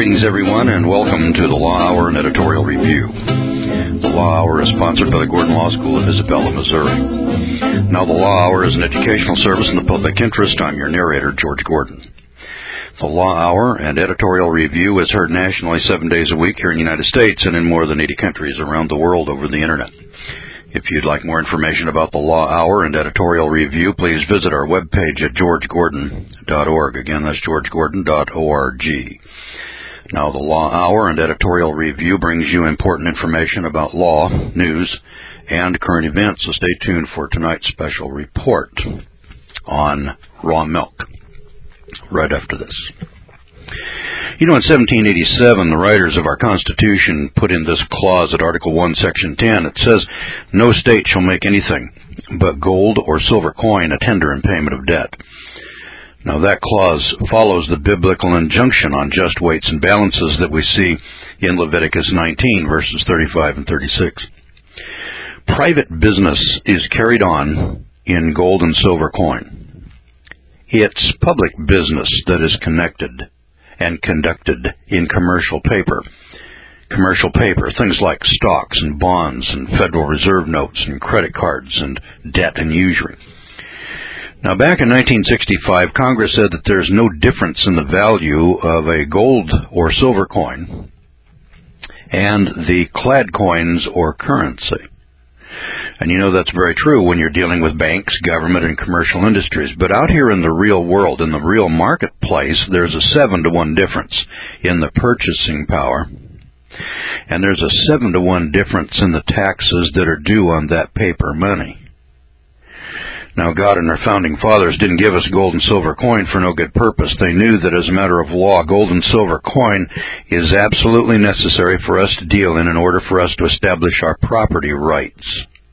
Greetings, everyone, and welcome to the Law Hour and Editorial Review. The Law Hour is sponsored by the Gordon Law School of Isabella, Missouri. Now, the Law Hour is an educational service in the public interest. I'm your narrator, George Gordon. The Law Hour and Editorial Review is heard nationally 7 days a week here in the United States and in more than 80 countries around the world over the Internet. If you'd like more information about the Law Hour and Editorial Review, please visit our webpage at georgegordon.org. Again, that's georgegordon.org. Now, the Law Hour and Editorial Review brings you important information about law, news, and current events, so stay tuned for tonight's special report on raw milk right after this. You know, in 1787, the writers of our Constitution put in this clause at Article 1, Section 10. It says, "No state shall make anything but gold or silver coin a tender in payment of debt." Now, that clause follows the biblical injunction on just weights and balances that we see in Leviticus 19, verses 35 and 36. Private business is carried on in gold and silver coin. It's public business that is connected and conducted in commercial paper. Commercial paper, things like stocks and bonds and Federal Reserve notes and credit cards and debt and usury. Now, back in 1965, Congress said that there's no difference in the value of a gold or silver coin and the clad coins or currency. And you know that's very true when you're dealing with banks, government, and commercial industries. But out here in the real world, in the real marketplace, there's a 7-to-1 difference in the purchasing power. And there's a 7-to-1 difference in the taxes that are due on that paper money. Now, God and our founding fathers didn't give us gold and silver coin for no good purpose. They knew that as a matter of law, gold and silver coin is absolutely necessary for us to deal in order for us to establish our property rights.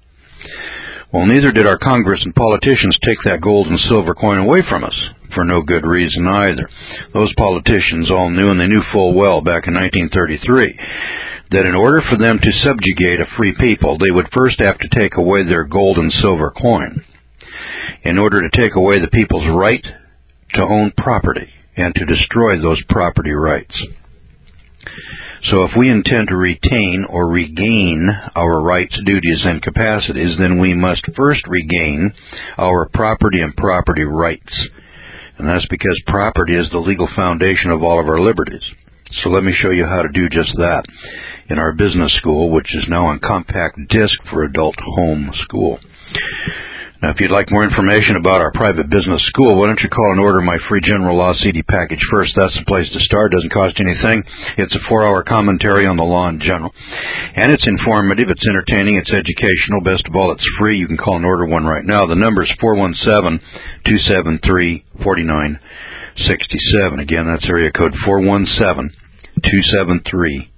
Well, neither did our Congress and politicians take that gold and silver coin away from us for no good reason either. Those politicians all knew, and they knew full well back in 1933, that in order for them to subjugate a free people, they would first have to take away their gold and silver coin, in order to take away the people's right to own property and to destroy those property rights. So if we intend to retain or regain our rights, duties, and capacities, then we must first regain our property and property rights. And that's because property is the legal foundation of all of our liberties. So let me show you how to do just that in our business school, which is now on compact disc for adult home school. Now, if you'd like more information about our private business school, why don't you call and order my free general law CD package first. That's the place to start. It doesn't cost anything. It's a 4-hour commentary on the law in general. And it's informative, it's entertaining, it's educational. Best of all, it's free. You can call and order one right now. The number is 417-273-4967. Again, that's area code 417-273-4967.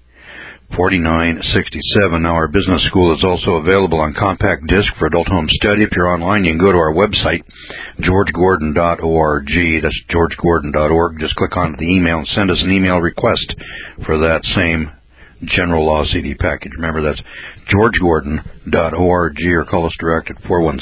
Now, our business school is also available on compact disc for adult home study. If you're online, you can go to our website, georgegordon.org. That's georgegordon.org. Just click on the email and send us an email request for that same general law CD package. Remember, that's georgegordon.org, or call us direct at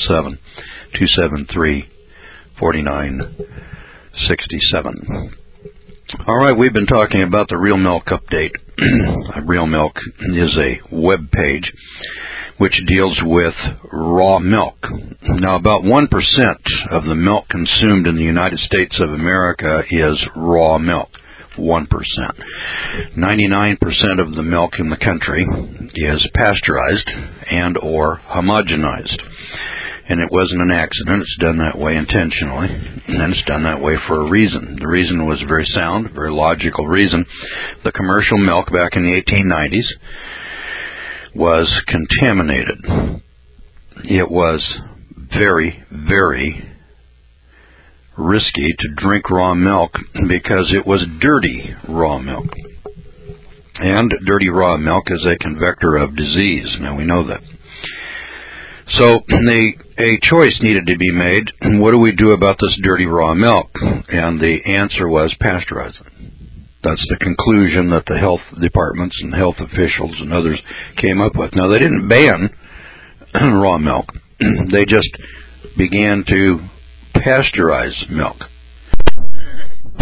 417-273-4967. All right, we've been talking about the Real Milk update. Real Milk is a web page which deals with raw milk. Now, about 1% of the milk consumed in the United States of America is raw milk. 1%. 99% of the milk in the country is pasteurized and or homogenized. And it wasn't an accident. It's done that way intentionally, and it's done that way for a reason. The reason was very sound, very logical reason. The commercial milk back in the 1890s was contaminated. It was very, very risky to drink raw milk because it was dirty raw milk. And dirty raw milk is a convector of disease. Now, we know that. So a choice needed to be made. What do we do about this dirty raw milk? And the answer was pasteurize it. That's the conclusion that the health departments and health officials and others came up with. Now, they didn't ban raw milk. They just began to pasteurize milk.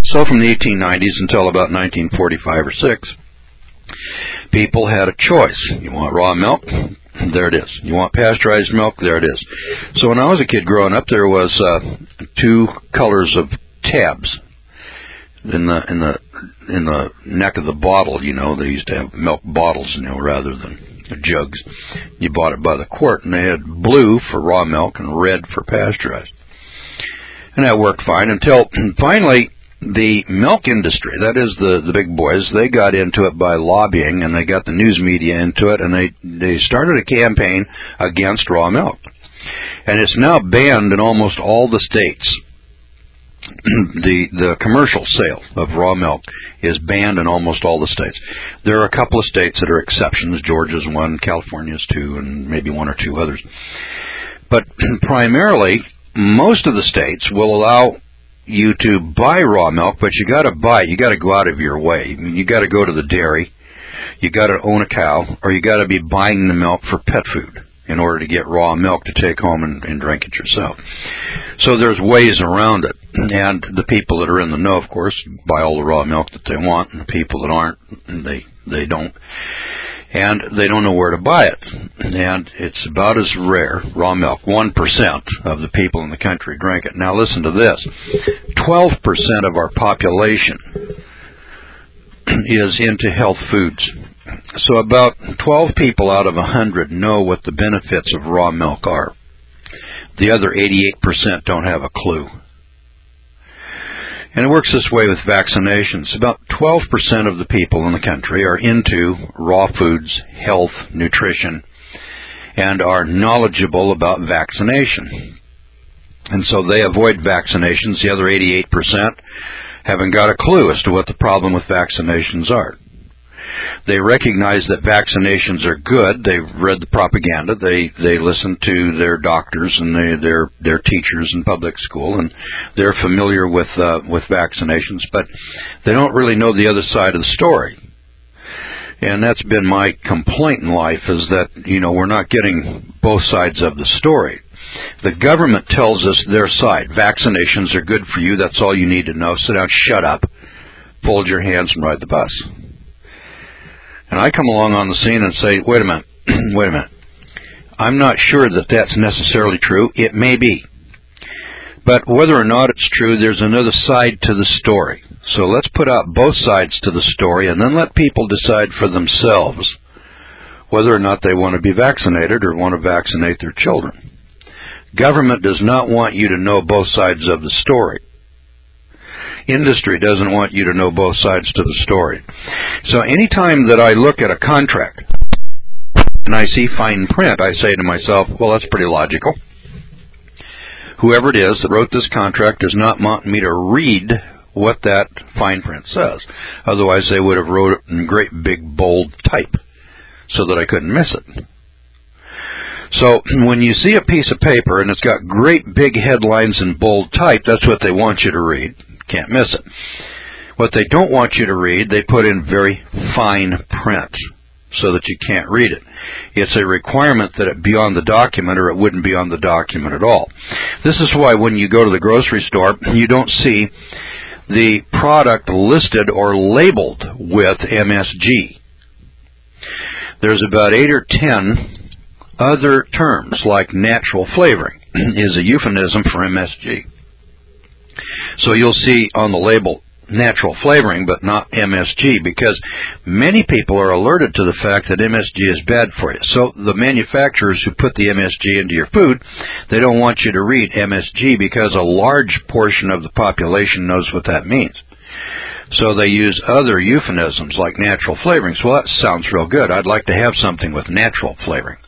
So from the 1890s until about 1945 or 6, people had a choice. You want raw milk? There it is. You want pasteurized milk? There it is. So when I was a kid growing up, there was 2 colors of tabs in the neck of the bottle. You know, they used to have milk bottles, you know, rather than jugs. You bought it by the quart, and they had blue for raw milk and red for pasteurized. And that worked fine until finally the milk industry, that is the big boys, they got into it by lobbying, and they got the news media into it, and they started a campaign against raw milk. And it's now banned in almost all the states. The commercial sale of raw milk is banned in almost all the states. There are a couple of states that are exceptions. Georgia's one, California's 2, and maybe 1 or 2 others. But primarily, most of the states will allow you to buy raw milk, but you got to buy it. You got to go out of your way. I mean, you got to go to the dairy, you got to own a cow, or you got to be buying the milk for pet food in order to get raw milk to take home and drink it yourself. So there's ways around it, and the people that are in the know, of course, buy all the raw milk that they want, and the people that aren't, they don't. And they don't know where to buy it. And it's about as rare, raw milk. 1% of the people in the country drink it. Now listen to this. 12% of our population is into health foods. So about 12 people out of 100 know what the benefits of raw milk are. The other 88% don't have a clue. And it works this way with vaccinations. About 12% of the people in the country are into raw foods, health, nutrition, and are knowledgeable about vaccination. And so they avoid vaccinations. The other 88% haven't got a clue as to what the problem with vaccinations are. They recognize that vaccinations are good. They've read the propaganda. They listen to their doctors and their teachers in public school, and they're familiar with vaccinations, but they don't really know the other side of the story. And that's been my complaint in life, is that, you know, we're not getting both sides of the story. The government tells us their side. Vaccinations are good for you. That's all you need to know. Sit down, shut up, fold your hands, and ride the bus. And I come along on the scene and say, wait a minute. I'm not sure that that's necessarily true. It may be. But whether or not it's true, there's another side to the story. So let's put out both sides to the story, and then let people decide for themselves whether or not they want to be vaccinated or want to vaccinate their children. Government does not want you to know both sides of the story. Industry doesn't want you to know both sides to the story. So anytime that I look at a contract and I see fine print, I say to myself, well, that's pretty logical. Whoever it is that wrote this contract does not want me to read what that fine print says. Otherwise, they would have wrote it in great big bold type so that I couldn't miss it. So when you see a piece of paper and it's got great big headlines in bold type, that's what they want you to read. Can't miss it. What they don't want you to read, they put in very fine print so that you can't read it. It's a requirement that it be on the document, or it wouldn't be on the document at all. This is why when you go to the grocery store, you don't see the product listed or labeled with MSG. There's about 8 or 10 other terms, like natural flavoring is a euphemism for MSG. So you'll see on the label natural flavoring, but not MSG, because many people are alerted to the fact that MSG is bad for you. So the manufacturers who put the MSG into your food, they don't want you to read MSG because a large portion of the population knows what that means. So they use other euphemisms like natural flavorings. Well, that sounds real good. I'd like to have something with natural flavoring.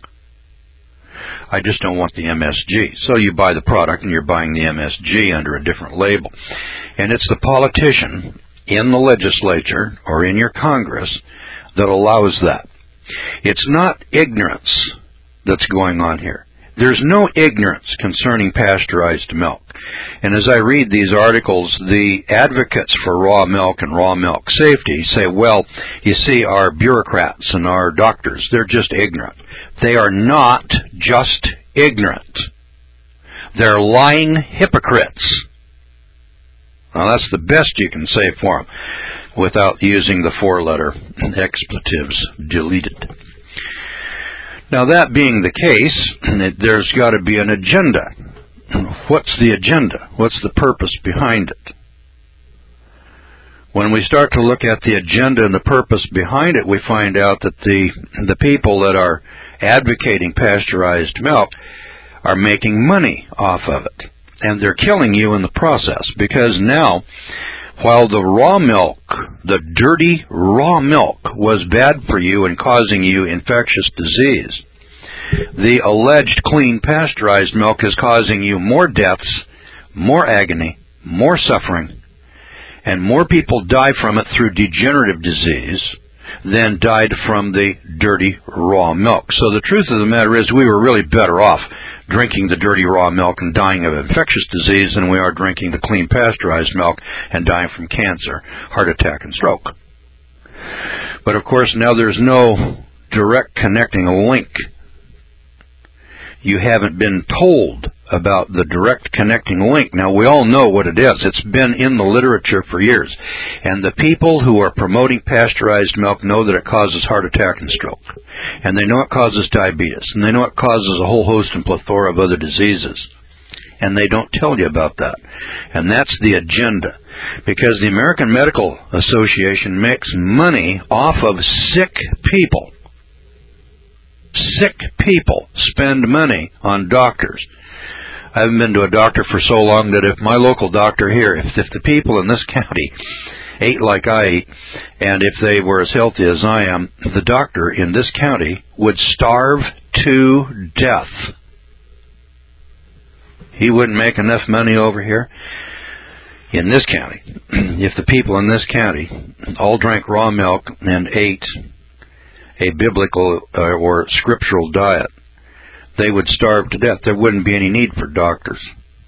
I just don't want the MSG. So you buy the product and you're buying the MSG under a different label. And it's the politician in the legislature or in your Congress that allows that. It's not ignorance that's going on here. There's no ignorance concerning pasteurized milk. And as I read these articles, the advocates for raw milk and raw milk safety say, well, you see, our bureaucrats and our doctors, they're just ignorant. They are not just ignorant. They're lying hypocrites. Now, that's the best you can say for them without using the 4-letter expletives deleted. Now, that being the case, there's got to be an agenda. What's the agenda? What's the purpose behind it? When we start to look at the agenda and the purpose behind it, we find out that the people that are advocating pasteurized milk are making money off of it. And they're killing you in the process, because now, while the raw milk, the dirty raw milk, was bad for you and causing you infectious disease, the alleged clean pasteurized milk is causing you more deaths, more agony, more suffering, and more people die from it through degenerative disease than died from the dirty raw milk. So the truth of the matter is, we were really better off drinking the dirty raw milk and dying of infectious disease than we are drinking the clean pasteurized milk and dying from cancer, heart attack, and stroke. But of course, now there's no direct connecting link. You haven't been told about the direct connecting link. Now, we all know what it is. It's been in the literature for years. And the people who are promoting pasteurized milk know that it causes heart attack and stroke. And they know it causes diabetes. And they know it causes a whole host and plethora of other diseases. And they don't tell you about that. And that's the agenda. Because the American Medical Association makes money off of sick people. Sick people spend money on doctors. I haven't been to a doctor for so long that if my local doctor here, if the people in this county ate like I eat, and if they were as healthy as I am, the doctor in this county would starve to death. He wouldn't make enough money over here in this county if the people in this county all drank raw milk and ate a biblical or scriptural diet. They would starve to death. There wouldn't be any need for doctors.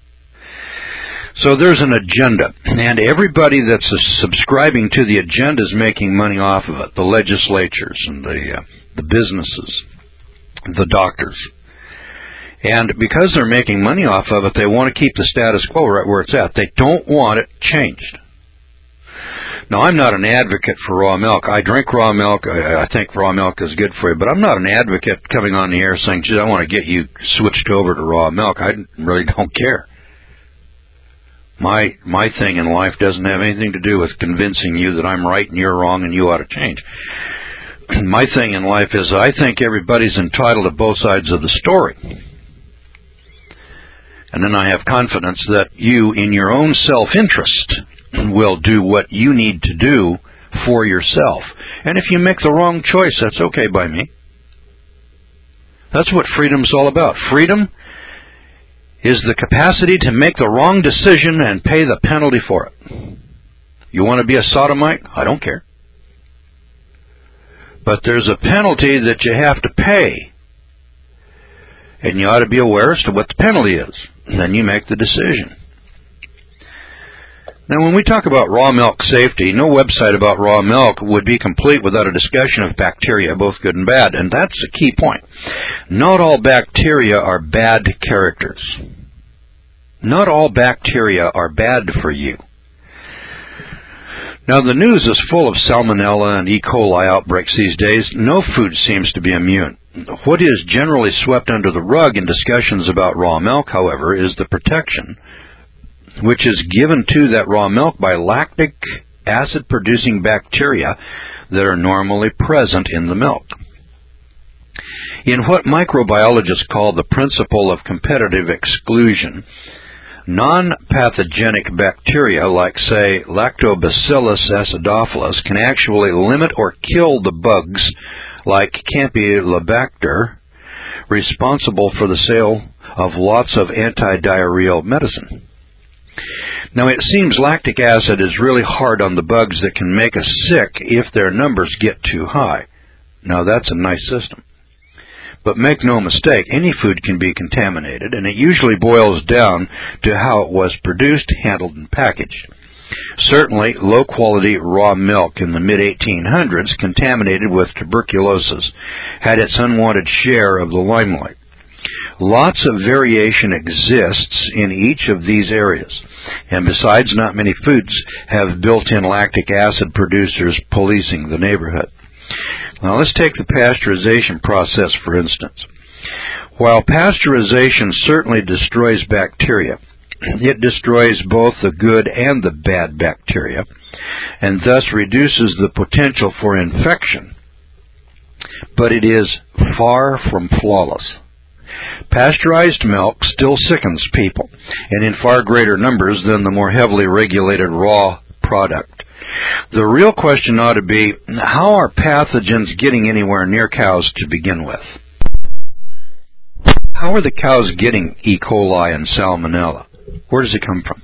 So there's an agenda, and everybody that's subscribing to the agenda is making money off of it. The legislatures and the businesses, the doctors. And because they're making money off of it, they want to keep the status quo right where it's at. They don't want it changed. Now, I'm not an advocate for raw milk. I drink raw milk. I think raw milk is good for you. But I'm not an advocate coming on the air saying, gee, I want to get you switched over to raw milk. I really don't care. My thing in life doesn't have anything to do with convincing you that I'm right and you're wrong and you ought to change. My thing in life is I think everybody's entitled to both sides of the story. And then I have confidence that you, in your own self-interest, will do what you need to do for yourself. And if you make the wrong choice, that's okay by me. That's what freedom's all about. Freedom is the capacity to make the wrong decision and pay the penalty for it. You want to be a sodomite? I don't care. But there's a penalty that you have to pay. And you ought to be aware as to what the penalty is. And then you make the decision. Now, when we talk about raw milk safety, no website about raw milk would be complete without a discussion of bacteria, both good and bad, and that's a key point. Not all bacteria are bad characters. Not all bacteria are bad for you. Now, the news is full of salmonella and E. coli outbreaks these days. No food seems to be immune. What is generally swept under the rug in discussions about raw milk, however, is the protection which is given to that raw milk by lactic acid-producing bacteria that are normally present in the milk. In what microbiologists call the principle of competitive exclusion, non-pathogenic bacteria like, say, Lactobacillus acidophilus can actually limit or kill the bugs like Campylobacter, responsible for the sale of lots of anti-diarrheal medicine. Now, it seems lactic acid is really hard on the bugs that can make us sick if their numbers get too high. Now, that's a nice system. But make no mistake, any food can be contaminated, and it usually boils down to how it was produced, handled, and packaged. Certainly, low-quality raw milk in the mid-1800s, contaminated with tuberculosis, had its unwanted share of the limelight. Lots of variation exists in each of these areas, and besides, not many foods have built-in lactic acid producers policing the neighborhood. Now let's take the pasteurization process, for instance. While pasteurization certainly destroys bacteria, it destroys both the good and the bad bacteria, and thus reduces the potential for infection. But it is far from flawless. Pasteurized milk still sickens people, and in far greater numbers than the more heavily regulated raw product. The real question ought to be, how are pathogens getting anywhere near cows to begin with? How are the cows getting E. coli and salmonella? Where does it come from?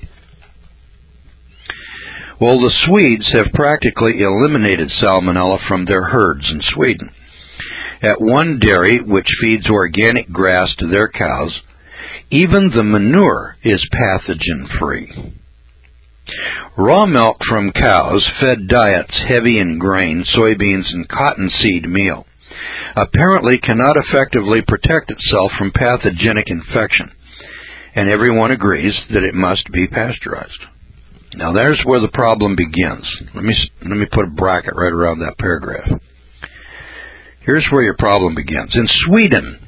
Well, the Swedes have practically eliminated salmonella from their herds in Sweden. At one dairy, which feeds organic grass to their cows, even the manure is pathogen-free. Raw milk from cows fed diets heavy in grain, soybeans, and cottonseed meal apparently cannot effectively protect itself from pathogenic infection, and everyone agrees that it must be pasteurized. Now there's where the problem begins. Let me put a bracket right around that paragraph. Here's where your problem begins. In Sweden,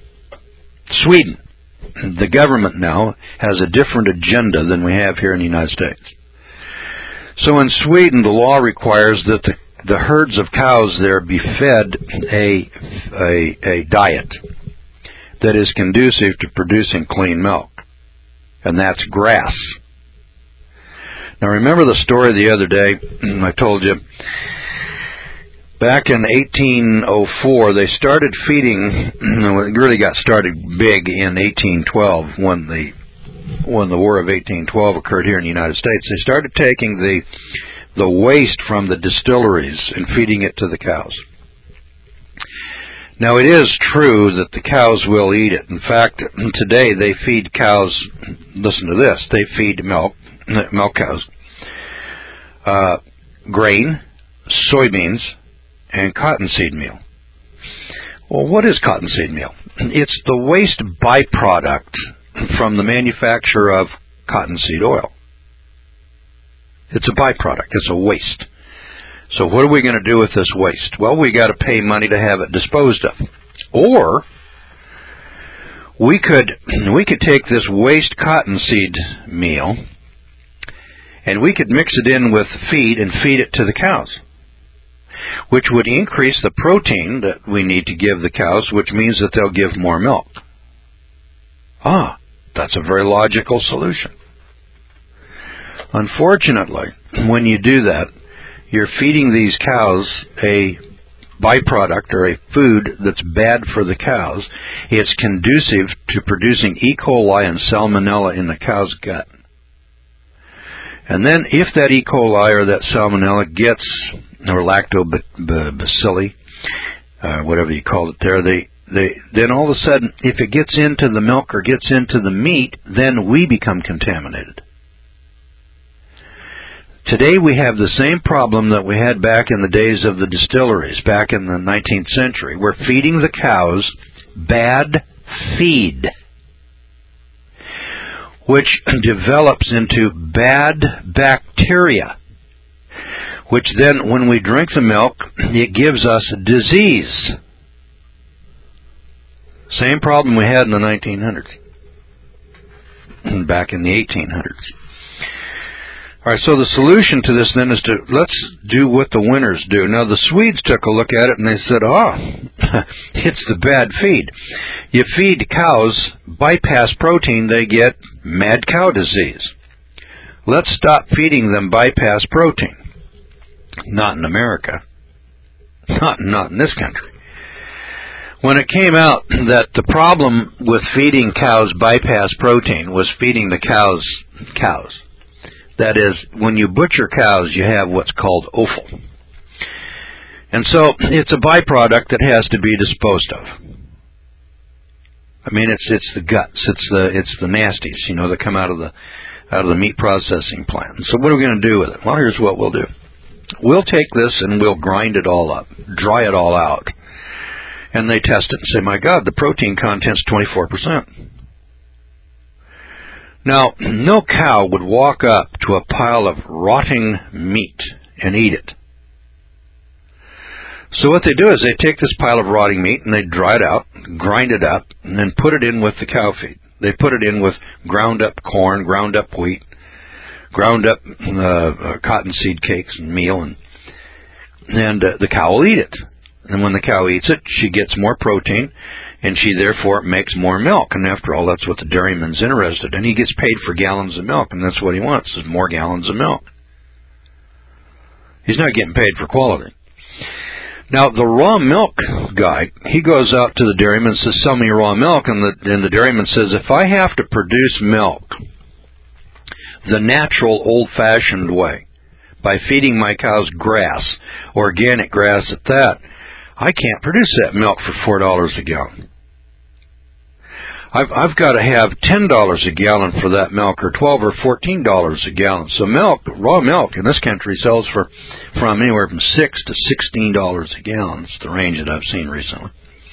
the government now has a different agenda than we have here in the United States. So in Sweden, the law requires that the herds of cows there be fed a diet that is conducive to producing clean milk, and that's grass. Now remember the story the other day I told you. Back in 1804, they started feeding, it really got started big in 1812 when the War of 1812 occurred here in the United States. They started taking the waste from the distilleries and feeding it to the cows. Now it is true that the cows will eat it. In fact, today they feed cows, listen to this, they feed milk cows, grain, soybeans, and cottonseed meal. Well, what is cottonseed meal? It's the waste byproduct from the manufacture of cottonseed oil. It's a byproduct. It's a waste. So what are we going to do with this waste? Well, we got to pay money to have it disposed of. Or we could take this waste cottonseed meal and we could mix it in with feed and feed it to the cows, which would increase the protein that we need to give the cows, which means that they'll give more milk. That's a very logical solution. Unfortunately, when you do that, you're feeding these cows a byproduct or a food that's bad for the cows. It's conducive to producing E. coli and salmonella in the cow's gut. And then if that E. coli or that salmonella gets, or lactobacilli, whatever you call it there, then all of a sudden, if it gets into the milk or gets into the meat, then we become contaminated. Today we have the same problem that we had back in the days of the distilleries, back in the 19th century. We're feeding the cows bad feed, which develops into bad bacteria, which then, when we drink the milk, it gives us disease. Same problem we had in the 1900s, back in the 1800s. All right, so the solution to this then is let's do what the winners do. Now, the Swedes took a look at it and they said, it's the bad feed. You feed cows bypass protein, they get mad cow disease. Let's stop feeding them bypass protein. Not in America. Not in this country. When it came out that the problem with feeding cows bypass protein was feeding the cows. That is, when you butcher cows, you have what's called offal. And so it's a byproduct that has to be disposed of. I mean, it's the guts, it's the nasties, that come out of the meat processing plant. So what are we going to do with it? Well, here's what we'll do. We'll take this and we'll grind it all up, dry it all out. And they test it and say, my God, the protein content's 24%. Now, no cow would walk up to a pile of rotting meat and eat it. So what they do is they take this pile of rotting meat and they dry it out, grind it up, and then put it in with the cow feed. They put it in with ground up corn, ground up wheat, ground up cottonseed cakes and meal, and the cow will eat it. And when the cow eats it, she gets more protein, and she therefore makes more milk. And after all, that's what the dairyman's interested in. He gets paid for gallons of milk, and that's what he wants, is more gallons of milk. He's not getting paid for quality. Now, the raw milk guy, he goes out to the dairyman and says, sell me raw milk, and the dairyman says, if I have to produce milk the natural, old-fashioned way, by feeding my cows grass, organic grass at that, I can't produce that milk for $4 a gallon. I've got to have $10 a gallon for that milk, or $12 or $14 a gallon. So milk, raw milk in this country sells from anywhere from $6 to $16 a gallon. It's the range that I've seen recently.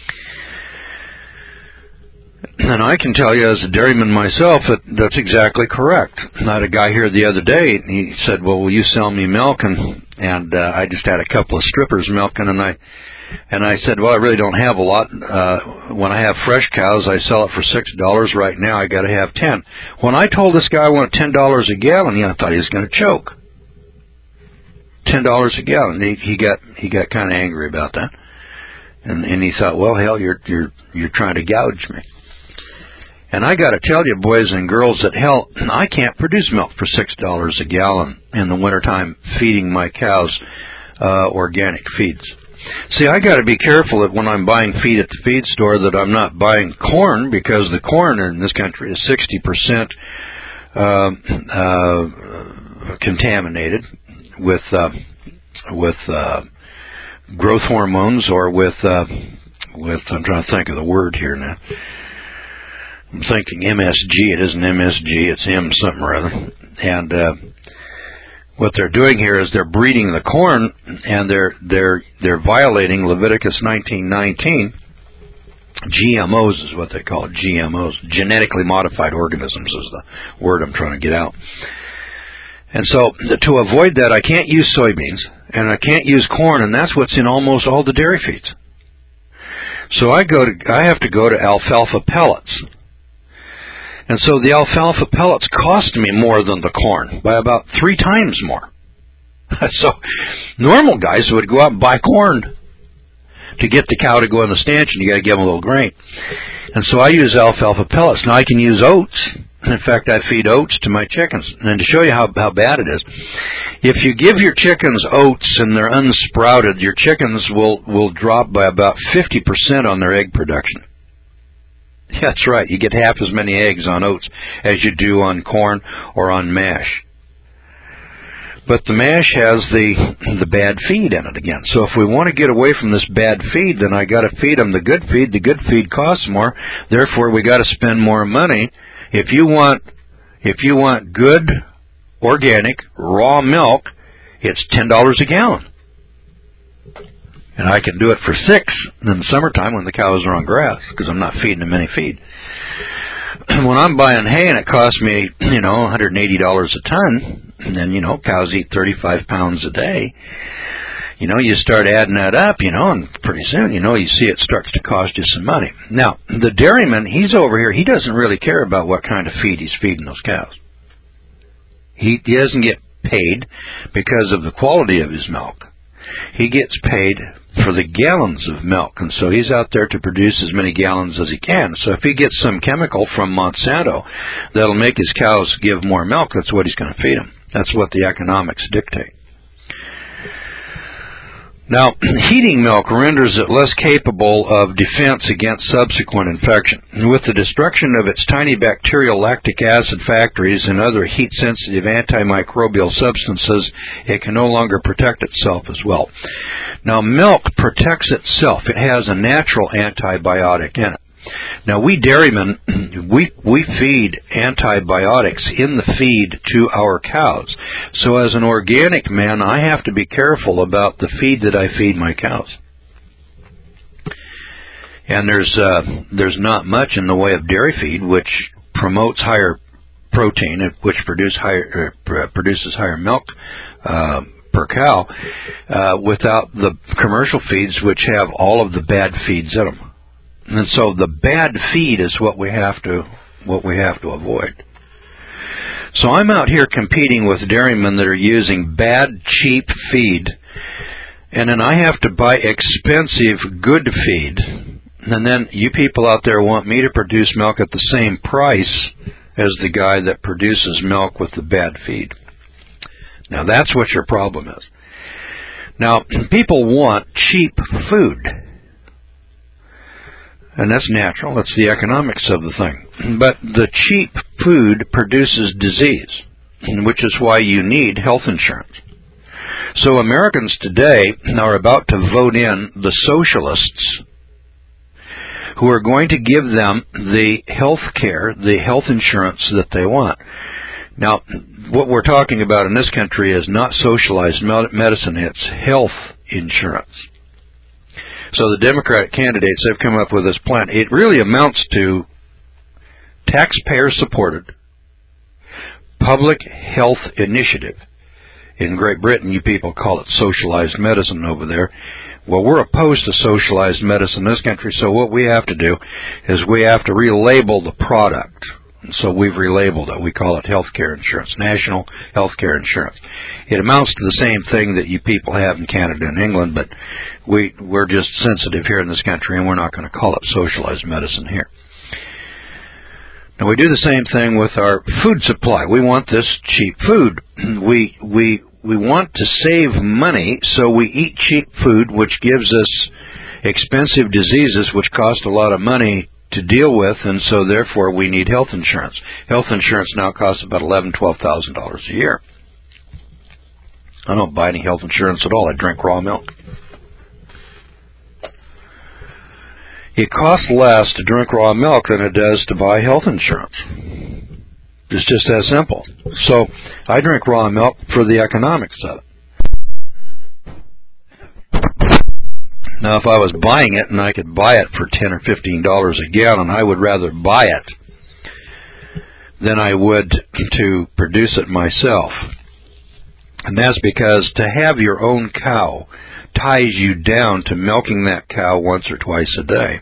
And I can tell you, as a dairyman myself, that's exactly correct. I had a guy here the other day, and he said, well, will you sell me milk? And I just had a couple of strippers milking, and I said, well, I really don't have a lot. When I have fresh cows, I sell it for $6. Right now, I got to have 10. When I told this guy I want $10 a gallon, I thought he was going to choke. $10 a gallon. He got kind of angry about that, and he thought, well, hell, you're trying to gouge me. And I got to tell you, boys and girls, that hell, I can't produce milk for $6 a gallon in the wintertime feeding my cows organic feeds. See, I got to be careful that when I'm buying feed at the feed store that I'm not buying corn, because the corn in this country is 60% contaminated with growth hormones, or with I'm trying to think of the word here now. I'm thinking MSG. It isn't MSG. It's M something or other. And what they're doing here is they're breeding the corn, and they're violating Leviticus 19:19. GMOs is what they call it. GMOs, genetically modified organisms, is the word I'm trying to get out. And so to avoid that, I can't use soybeans and I can't use corn, and that's what's in almost all the dairy feeds. So I have to go to alfalfa pellets. And so the alfalfa pellets cost me more than the corn, by about 3 times more. So normal guys would go out and buy corn to get the cow to go in the stanchion. You got to give them a little grain. And so I use alfalfa pellets. Now I can use oats. In fact, I feed oats to my chickens. And to show you how bad it is, if you give your chickens oats and they're unsprouted, your chickens will drop by about 50% on their egg production. That's right. You get half as many eggs on oats as you do on corn or on mash. But the mash has the bad feed in it again. So if we want to get away from this bad feed, then I got to feed them the good feed. The good feed costs more. Therefore, we got to spend more money. If you want good, organic, raw milk, it's $10 a gallon. And I can do it for $6 in the summertime when the cows are on grass, because I'm not feeding them any feed. When I'm buying hay and it costs me, $180 a ton, and then, cows eat 35 pounds a day, you start adding that up, and pretty soon, you see it starts to cost you some money. Now, the dairyman, he's over here, he doesn't really care about what kind of feed he's feeding those cows. He doesn't get paid because of the quality of his milk. He gets paid for the gallons of milk, and so he's out there to produce as many gallons as he can. So if he gets some chemical from Monsanto that'll make his cows give more milk, that's what he's going to feed them. That's what the economics dictate. Now, heating milk renders it less capable of defense against subsequent infection. With the destruction of its tiny bacterial lactic acid factories and other heat-sensitive antimicrobial substances, it can no longer protect itself as well. Now, milk protects itself. It has a natural antibiotic in it. Now, we dairymen, we feed antibiotics in the feed to our cows. So as an organic man, I have to be careful about the feed that I feed my cows. And there's not much in the way of dairy feed which promotes higher protein, which produces higher milk per cow, without the commercial feeds, which have all of the bad feeds in them. And so the bad feed is what we have to avoid. So I'm out here competing with dairymen that are using bad, cheap feed, and then I have to buy expensive, good feed. And then you people out there want me to produce milk at the same price as the guy that produces milk with the bad feed. Now that's what your problem is. Now, people want cheap food. And that's natural. That's the economics of the thing. But the cheap food produces disease, which is why you need health insurance. So Americans today are about to vote in the socialists who are going to give them the health care, the health insurance that they want. Now, what we're talking about in this country is not socialized medicine, it's health insurance. So the Democratic candidates have come up with this plan. It really amounts to taxpayer-supported public health initiative. In Great Britain, you people call it socialized medicine over there. Well, we're opposed to socialized medicine in this country, so what we have to do is we have to relabel the product. So we've relabeled it. We call it health care insurance, national health care insurance. It amounts to the same thing that you people have in Canada and England, but we're just sensitive here in this country, and we're not going to call it socialized medicine here. Now, we do the same thing with our food supply. We want this cheap food. We want to save money, so we eat cheap food, which gives us expensive diseases, which cost a lot of money to deal with, and so therefore we need health insurance. Health insurance now costs about $11,000, $12,000 a year. I don't buy any health insurance at all. I drink raw milk. It costs less to drink raw milk than it does to buy health insurance. It's just that simple. So I drink raw milk for the economics of it. Now, if I was buying it and I could buy it for $10 or $15 a gallon, I would rather buy it than I would to produce it myself. And that's because to have your own cow ties you down to milking that cow once or twice a day.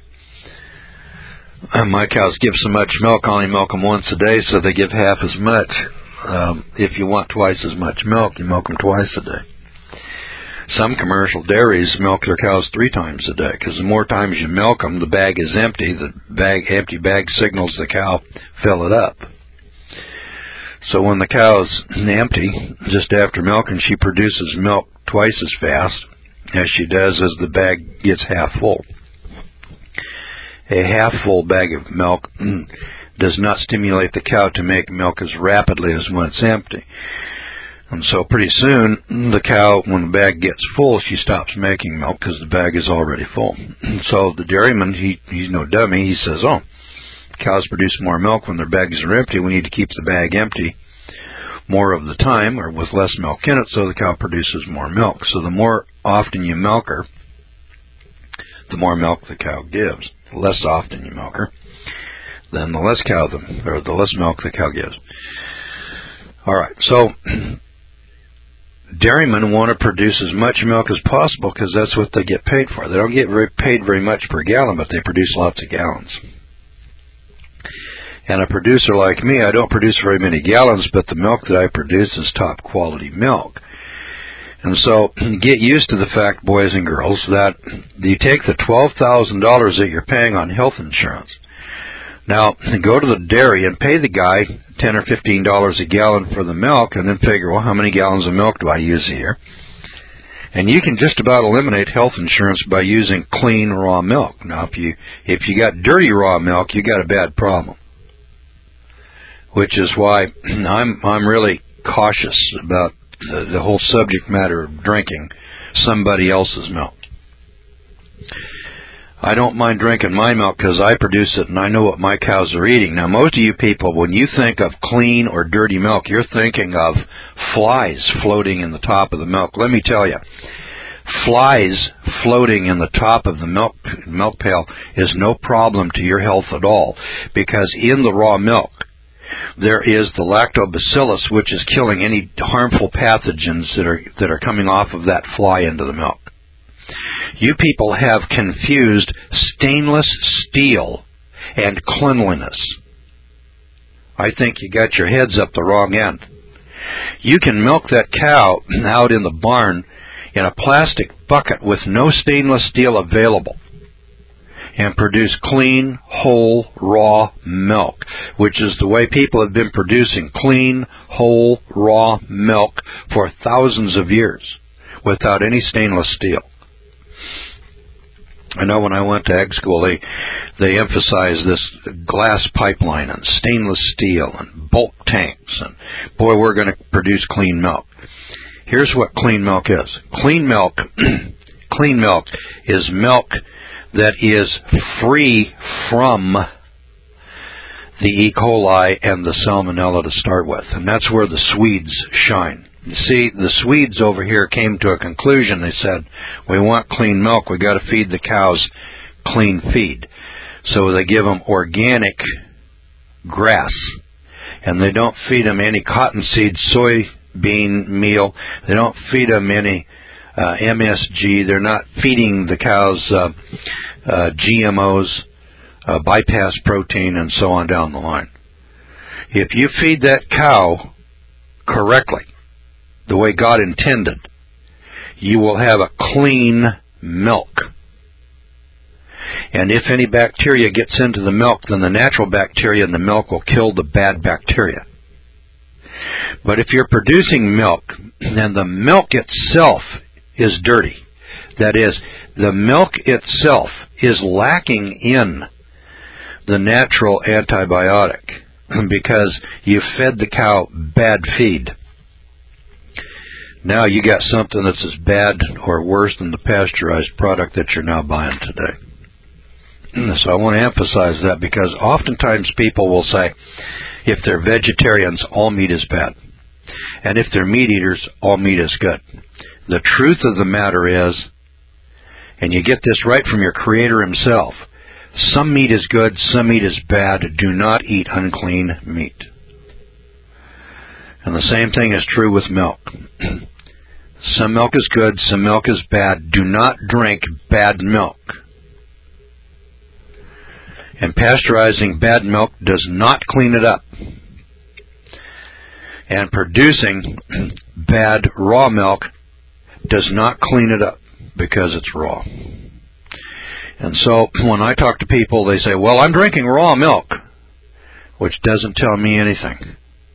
My cows give so much milk, I only milk them once a day, so they give half as much. If you want twice as much milk, you milk them twice a day. Some commercial dairies milk their cows 3 times a day, because the more times you milk them, the bag is empty. The empty bag signals the cow, fill it up. So when the cow's empty, just after milking, she produces milk twice as fast as she does as the bag gets half full. A half-full bag of milk does not stimulate the cow to make milk as rapidly as when it's empty. And so pretty soon, the cow, when the bag gets full, she stops making milk because the bag is already full. So the dairyman, he's no dummy. He says, oh, cows produce more milk when their bags are empty. We need to keep the bag empty more of the time or with less milk in it so the cow produces more milk. So the more often you milk her, the more milk the cow gives. The less often you milk her, then the less milk the cow gives. All right, so dairymen want to produce as much milk as possible because that's what they get paid for. They don't get paid very much per gallon, but they produce lots of gallons. And a producer like me, I don't produce very many gallons, but the milk that I produce is top quality milk. And so get used to the fact, boys and girls, that you take the $12,000 that you're paying on health insurance. Now, go to the dairy and pay the guy $10 or $15 a gallon for the milk, and then figure, well, how many gallons of milk do I use a year? And you can just about eliminate health insurance by using clean raw milk. Now, if you got dirty raw milk, you got a bad problem. Which is why I'm really cautious about the whole subject matter of drinking somebody else's milk. I don't mind drinking my milk because I produce it and I know what my cows are eating. Now, most of you people, when you think of clean or dirty milk, you're thinking of flies floating in the top of the milk. Let me tell you, flies floating in the top of the milk pail is no problem to your health at all, because in the raw milk, There is the lactobacillus, which is killing any harmful pathogens that are coming off of that fly into the milk. You people have confused stainless steel and cleanliness. I think you got your heads up the wrong end. You can milk that cow out in the barn in a plastic bucket with no stainless steel available and produce clean, whole, raw milk, which is the way people have been producing clean, whole, raw milk for thousands of years without any stainless steel. I know when I went to ag school, they emphasized this glass pipeline and stainless steel and bulk tanks, and boy, we're going to produce clean milk. Here's what clean milk is. Clean milk is milk that is free from the E. coli and the salmonella to start with, and that's where the Swedes shine. You see, the Swedes over here came to a conclusion. They said, we want clean milk, we got to feed the cows clean feed. So they give them organic grass, and they don't feed them any cottonseed soybean meal. They don't feed them any MSG. They're not feeding the cows GMOs, bypass protein, and so on down the line. If you feed that cow correctly, the way God intended, you will have a clean milk. And if any bacteria gets into the milk, then the natural bacteria in the milk will kill the bad bacteria. But if you're producing milk, then the milk itself is dirty. That is, the milk itself is lacking in the natural antibiotic because you fed the cow bad feed. Now you got something that's as bad or worse than the pasteurized product that you're now buying today. So I want to emphasize that because oftentimes people will say, if they're vegetarians, all meat is bad. And if they're meat eaters, all meat is good. The truth of the matter is, and you get this right from your Creator Himself, some meat is good, some meat is bad. Do not eat unclean meat. And the same thing is true with milk. Some milk is good, some milk is bad. Do not drink bad milk. And pasteurizing bad milk does not clean it up. And producing bad raw milk does not clean it up because it's raw. And so when I talk to people, they say, well, I'm drinking raw milk, which doesn't tell me anything.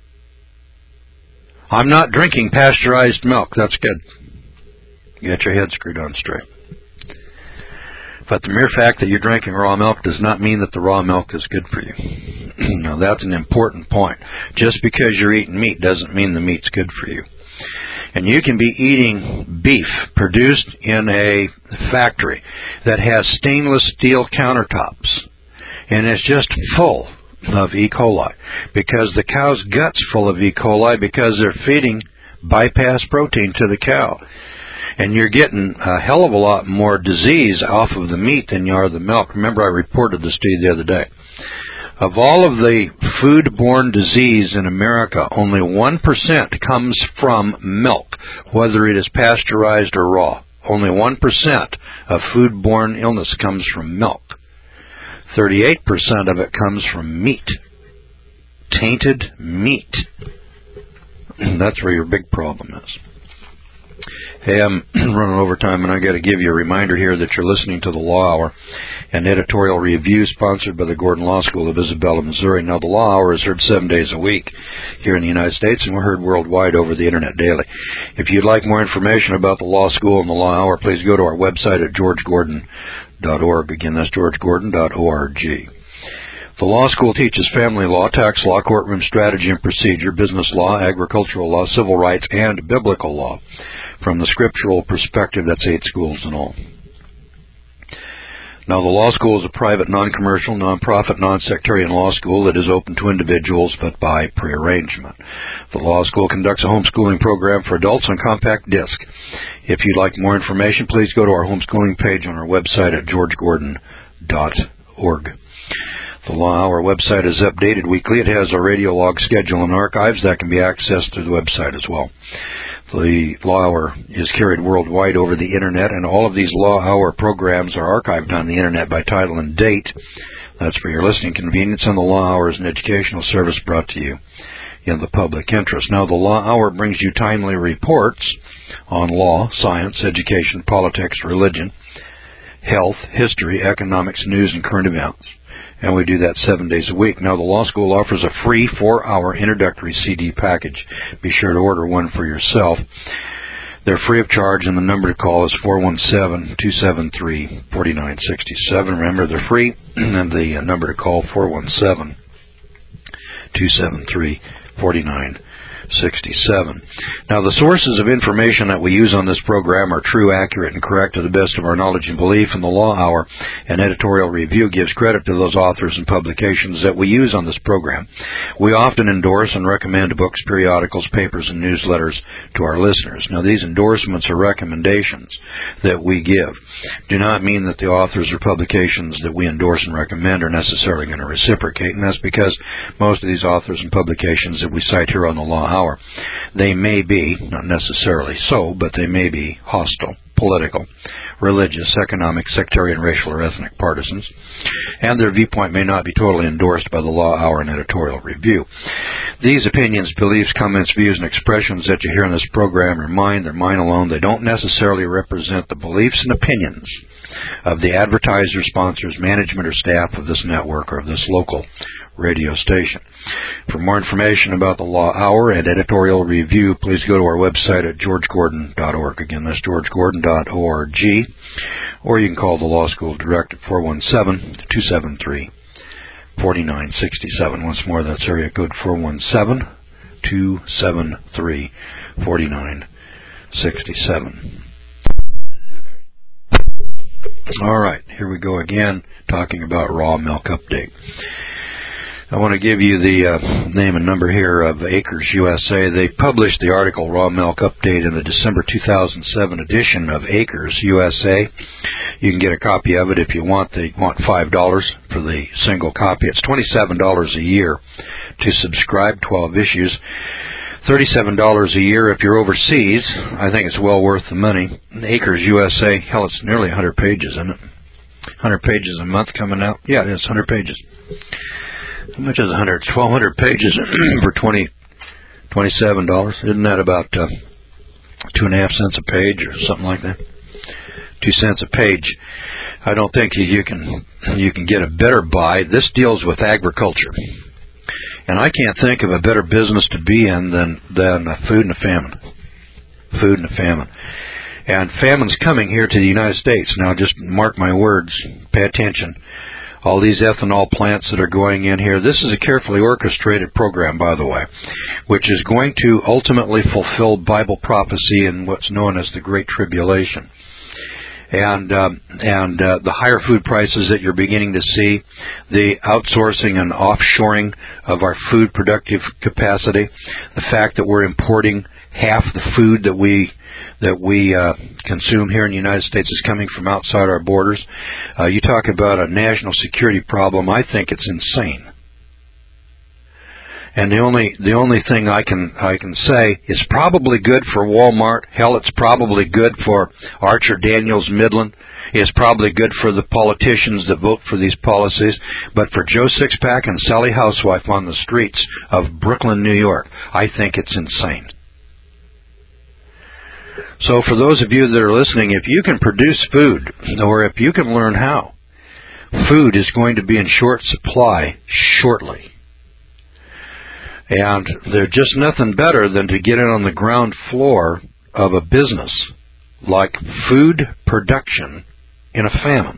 I'm not drinking pasteurized milk. That's good. You got your head screwed on straight. But the mere fact that you're drinking raw milk does not mean that the raw milk is good for you. Now, that's an important point. Just because you're eating meat doesn't mean the meat's good for you. And you can be eating beef produced in a factory that has stainless steel countertops, and it's just full of E. coli because the cow's gut's full of E. coli because they're feeding bypass protein to the cow. And you're getting a hell of a lot more disease off of the meat than you are the milk. Remember, I reported this to you the other day. Of all of the food-borne disease in America, only 1% comes from milk, whether it is pasteurized or raw. Only 1% of food-borne illness comes from milk. 38% of it comes from meat. Tainted meat. That's where your big problem is. Hey, I'm running over time, and I got to give you a reminder here that you're listening to the Law Hour, an editorial review sponsored by the Gordon Law School of Isabella, Missouri. Now, the Law Hour is heard 7 days a week here in the United States, and we're heard worldwide over the Internet daily. If you'd like more information about the Law School and the Law Hour, please go to our website at georgegordon.org. Again, that's georgegordon.org. The law school teaches family law, tax law, courtroom strategy and procedure, business law, agricultural law, civil rights, and biblical law. From the scriptural perspective, that's 8 schools in all. Now, the law school is a private, non-commercial, non-profit, non-sectarian law school that is open to individuals, but by prearrangement. The law school conducts a homeschooling program for adults on compact disc. If you'd like more information, please go to our homeschooling page on our website at georgegordon.org. The Law Hour website is updated weekly. It has a radio log schedule and archives that can be accessed through the website as well. The Law Hour is carried worldwide over the Internet, and all of these Law Hour programs are archived on the Internet by title and date. That's for your listening convenience, and the Law Hour is an educational service brought to you in the public interest. Now, the Law Hour brings you timely reports on law, science, education, politics, religion, health, history, economics, news, and current events. And we do that 7 days a week. Now, the law school offers a free 4-hour introductory CD package. Be sure to order one for yourself. They're free of charge, and the number to call is 417-273-4967. Remember, they're free, and the number to call, 417-273-4967. Now, the sources of information that we use on this program are true, accurate, and correct to the best of our knowledge and belief, and the Law Hour and editorial review gives credit to those authors and publications that we use on this program. We often endorse and recommend books, periodicals, papers, and newsletters to our listeners. Now, these endorsements are recommendations that we give. Do not mean that the authors or publications that we endorse and recommend are necessarily going to reciprocate, and that's because most of these authors and publications that we cite here on the Law Hour, they may be, not necessarily so, but they may be hostile, political, religious, economic, sectarian, racial, or ethnic partisans, and their viewpoint may not be totally endorsed by the Law Hour and editorial review. These opinions, beliefs, comments, views, and expressions that you hear in this program are mine. They're mine alone. They don't necessarily represent the beliefs and opinions of the advertiser, sponsors, management, or staff of this network or of this local radio station. For more information about the Law Hour and editorial review, please go to our website at georgegordon.org. Again, that's georgegordon.org. Or you can call the law school direct at 417-273-4967. Once more, that's area code 417-273-4967. All right, here we go again, talking about raw milk update. I want to give you the name and number here of Acres USA. They published the article Raw Milk Update in the December 2007 edition of Acres USA. You can get a copy of it if you want. They want $5 for the single copy. It's $27 a year to subscribe, 12 issues. $37 a year if you're overseas. I think it's well worth the money. Acres USA, hell, it's nearly 100 pages, isn't it? 100 pages a month coming out. Yeah, it's 100 pages. How much is 100? It's 1,200 pages for $27. Isn't that about 2.5 cents a page or something like that? 2 cents a page. I don't think you can get a better buy. This deals with agriculture. And I can't think of a better business to be in than food and a famine. Food and a famine. And famine's coming here to the United States. Now, just mark my words. Pay attention. All these ethanol plants that are going in here. This is a carefully orchestrated program, by the way, which is going to ultimately fulfill Bible prophecy in what's known as the Great Tribulation. And the higher food prices that you're beginning to see, the outsourcing and offshoring of our food productive capacity, the fact that we're importing half the food that we consume here in the United States is coming from outside our borders. You talk about a national security problem. I think it's insane. And the only thing I can say is probably good for Walmart. Hell, it's probably good for Archer Daniels Midland. It's probably good for the politicians that vote for these policies. But for Joe Sixpack and Sally Housewife on the streets of Brooklyn, New York, I think it's insane. So for those of you that are listening, if you can produce food, or if you can learn how, food is going to be in short supply shortly. And there's just nothing better than to get in on the ground floor of a business like food production in a famine.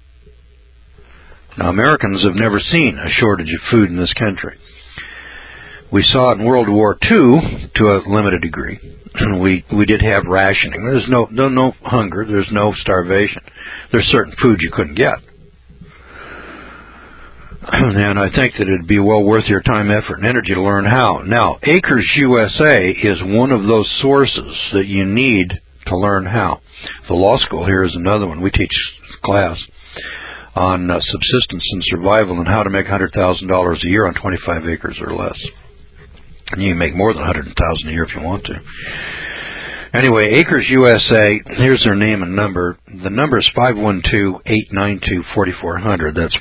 Now, Americans have never seen a shortage of food in this country. We saw it in World War II to a limited degree. We did have rationing. There's no hunger. There's no starvation. There's certain food you couldn't get. And I think that it'd be well worth your time, effort, and energy to learn how. Now, Acres USA is one of those sources that you need to learn how. The law school here is another one. We teach class. on subsistence and survival and how to make $100,000 a year on 25 acres or less. And you can make more than $100,000 a year if you want to. Anyway, Acres USA, here's their name and number. The number is 512-892-4400. That's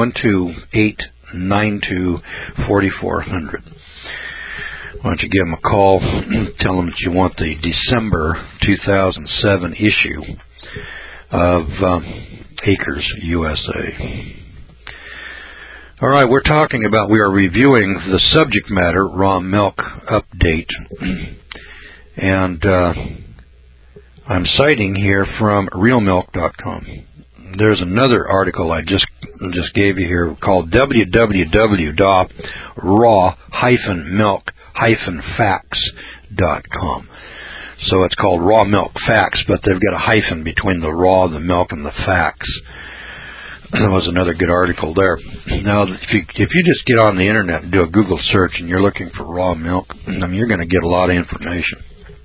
512-892-4400. Why don't you give them a call, tell them that you want the December 2007 issue of Acres USA. All right, we are reviewing the subject matter, raw milk update. And I'm citing here from realmilk.com. There's another article I just gave you here called www.raw-milk-facts.com. So it's called Raw Milk Facts, but they've got a hyphen between the raw, the milk, and the facts. That was another good article there. Now, if you just get on the internet and do a Google search and you're looking for raw milk, you're going to get a lot of information.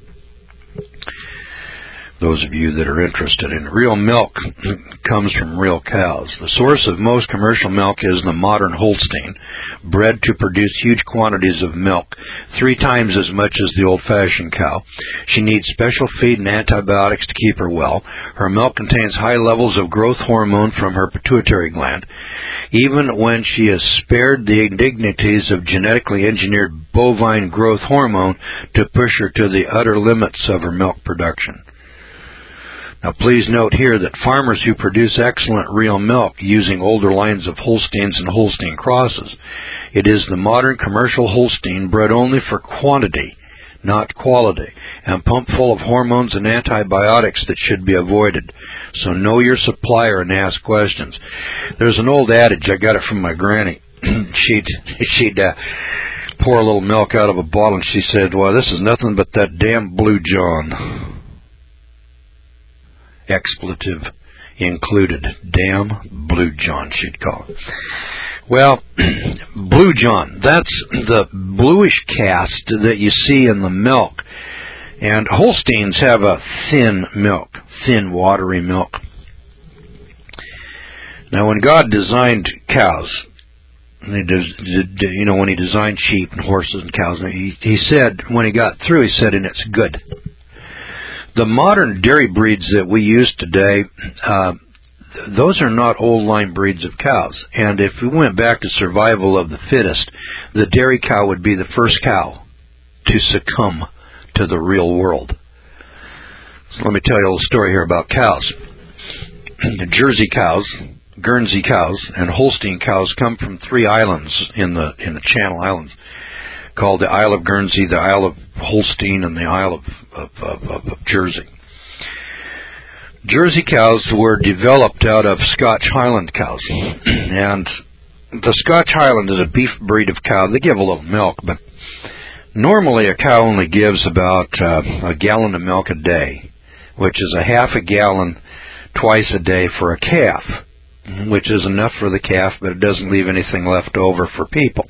Those of you that are interested in real milk comes from real cows. The source of most commercial milk is the modern Holstein, bred to produce huge quantities of milk, 3 times as much as the old-fashioned cow. She needs special feed and antibiotics to keep her well. Her milk contains high levels of growth hormone from her pituitary gland. Even when she is spared the indignities of genetically engineered bovine growth hormone to push her to the utter limits of her milk production. Now, please note here that farmers who produce excellent real milk using older lines of Holsteins and Holstein crosses. It is the modern commercial Holstein bred only for quantity, not quality, and pumped full of hormones and antibiotics that should be avoided. So know your supplier and ask questions. There's an old adage, I got it from my granny. She'd pour a little milk out of a bottle, and she said, well, this is nothing but that damn Blue John. Expletive included. Damn Blue John, she'd call it. Well, Blue John, that's the bluish cast that you see in the milk. And Holsteins have a thin milk, thin, watery milk. Now, when God designed cows, when he designed sheep and horses and cows, he said, when he got through, he said, and it's good. The modern dairy breeds that we use today, those are not old line breeds of cows. And if we went back to survival of the fittest, the dairy cow would be the first cow to succumb to the real world. So let me tell you a little story here about cows. The Jersey cows, Guernsey cows, and Holstein cows come from 3 islands in the Channel Islands, called the Isle of Guernsey, the Isle of Holstein, and the Isle of Jersey. Jersey cows were developed out of Scotch Highland cows. And the Scotch Highland is a beef breed of cow. They give a little milk, but normally a cow only gives about a gallon of milk a day, which is a half a gallon twice a day for a calf, which is enough for the calf, but it doesn't leave anything left over for people.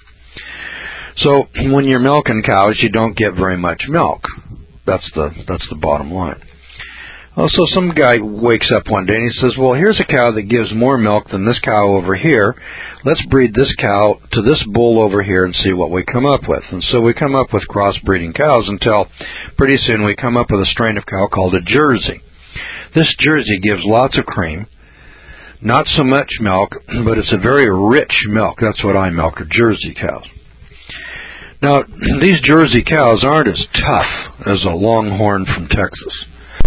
So when you're milking cows, you don't get very much milk. That's the bottom line. Well, so some guy wakes up one day and he says, well, here's a cow that gives more milk than this cow over here. Let's breed this cow to this bull over here and see what we come up with. And so we come up with crossbreeding cows until pretty soon we come up with a strain of cow called a Jersey. This Jersey gives lots of cream, not so much milk, but it's a very rich milk. That's what I milk, are Jersey cows. Now, these Jersey cows aren't as tough as a Longhorn from Texas.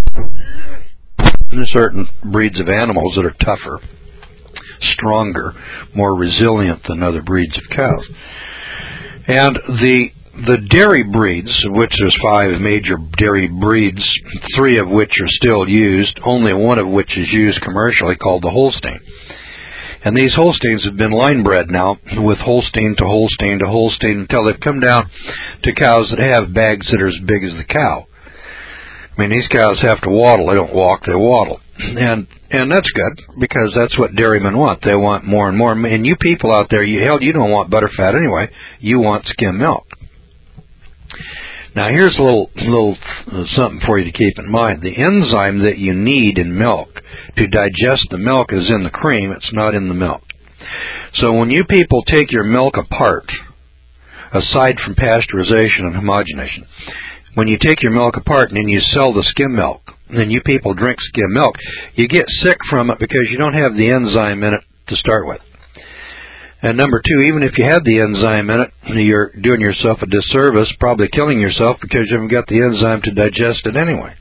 There are certain breeds of animals that are tougher, stronger, more resilient than other breeds of cows. And the dairy breeds, of which there's 5 major dairy breeds, 3 of which are still used, only one of which is used commercially, called the Holstein. And these Holsteins have been line bred now with Holstein to Holstein to Holstein until they've come down to cows that have bags that are as big as the cow. I mean, these cows have to waddle. They don't walk, they waddle. And that's good, because that's what dairymen want. They want more and more. And you people out there, you don't want butterfat anyway. You want skim milk. Now, here's a little something for you to keep in mind. The enzyme that you need in milk to digest the milk is in the cream. It's not in the milk. So when you people take your milk apart, aside from pasteurization and homogenation, when you take your milk apart and then you sell the skim milk, and you people drink skim milk, you get sick from it because you don't have the enzyme in it to start with. And number two, even if you had the enzyme in it, you're doing yourself a disservice, probably killing yourself because you haven't got the enzyme to digest it anyway.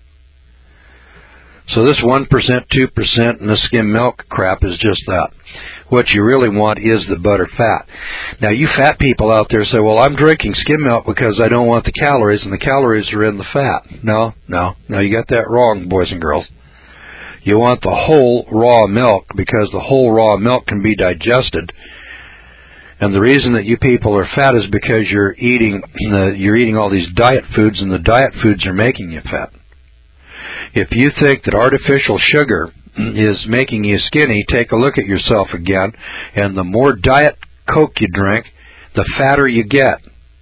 So this 1%, 2%, and the skim milk crap is just that. What you really want is the butter fat. Now, you fat people out there say, well, I'm drinking skim milk because I don't want the calories, and the calories are in the fat. No, you got that wrong, boys and girls. You want the whole raw milk because the whole raw milk can be digested. And the reason that you people are fat is because you're eating all these diet foods, and the diet foods are making you fat. If you think that artificial sugar is making you skinny, take a look at yourself again. And the more Diet Coke you drink, the fatter you get.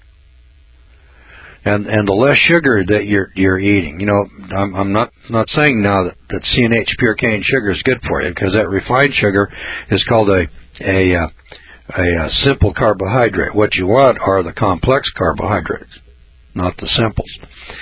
And the less sugar that you're eating. You know, I'm not saying now that C&H pure cane sugar is good for you, because that refined sugar is called a simple carbohydrate. What you want are the complex carbohydrates, not the simples.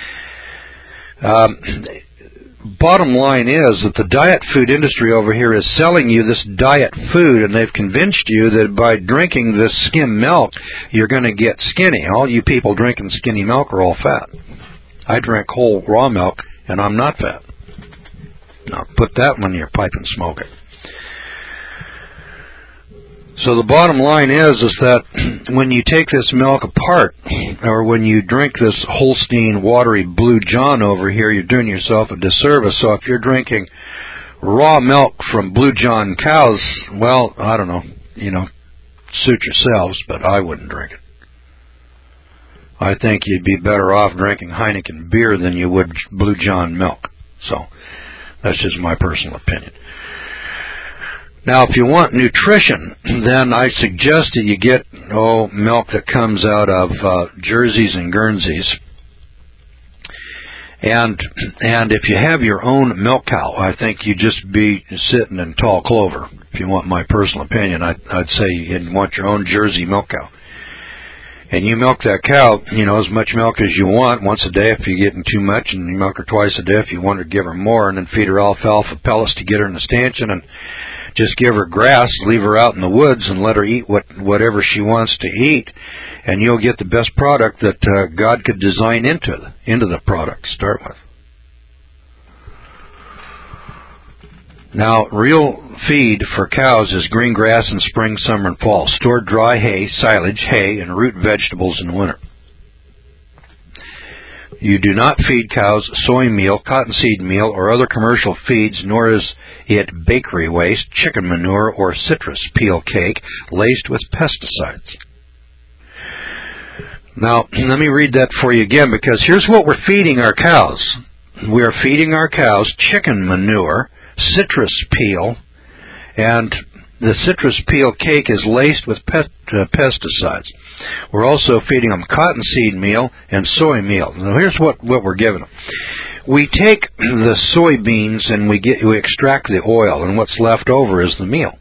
Bottom line is that the diet food industry over here is selling you this diet food, and they've convinced you that by drinking this skim milk, you're going to get skinny. All you people drinking skinny milk are all fat. I drink whole raw milk, and I'm not fat. Now, put that one in your pipe and smoke it. So the bottom line is that when you take this milk apart, or when you drink this Holstein watery Blue John over here, you're doing yourself a disservice. So if you're drinking raw milk from Blue John cows, well, I don't know, suit yourselves, but I wouldn't drink it. I think you'd be better off drinking Heineken beer than you would Blue John milk. So that's just my personal opinion. Now, if you want nutrition, then I suggest that you get milk that comes out of Jerseys and Guernseys. And if you have your own milk cow, I think you'd just be sitting in tall clover. If you want my personal opinion, I'd say you'd want your own Jersey milk cow. And you milk that cow, as much milk as you want once a day if you're getting too much, and you milk her twice a day if you want to give her more, and then feed her alfalfa pellets to get her in the stanchion, and just give her grass, leave her out in the woods, and let her eat whatever she wants to eat, and you'll get the best product that God could design into the product to start with. Now, real feed for cows is green grass in spring, summer, and fall. Stored dry hay, silage, hay, and root vegetables in the winter. You do not feed cows soy meal, cottonseed meal, or other commercial feeds, nor is it bakery waste, chicken manure, or citrus peel cake laced with pesticides. Now, let me read that for you again, because here's what we're feeding our cows. We are feeding our cows chicken manure, citrus peel, and the citrus peel cake is laced with pesticides. We're also feeding them cottonseed meal and soy meal. Now, here's what we're giving them. We take the soybeans and we extract the oil, and what's left over is the meal.